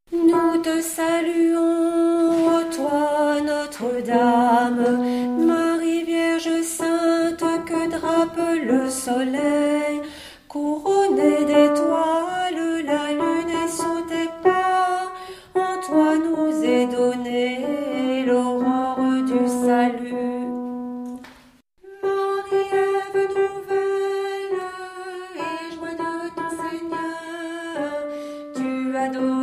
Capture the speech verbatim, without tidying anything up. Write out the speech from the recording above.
Nous te saluons, ô toi Notre-Dame, Marie Vierge Sainte que drape le soleil, couronnée d'étoiles, la lune est sous tes pas, en toi nous est donnée l'aurore du salut. Marie, Ève nouvelle, et joie de ton Seigneur, tu as donné